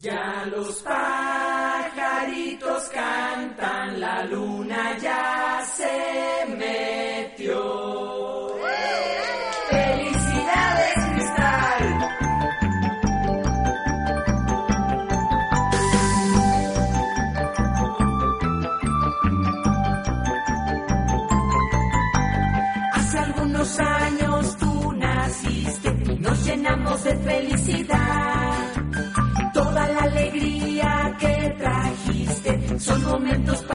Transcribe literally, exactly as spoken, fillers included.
Ya los pajaritos cantan, la luna ya se metió. ¡Felicidades, Cristal! Hace algunos años tú naciste y nos llenamos de felicidad. Toda la alegría que trajiste son momentos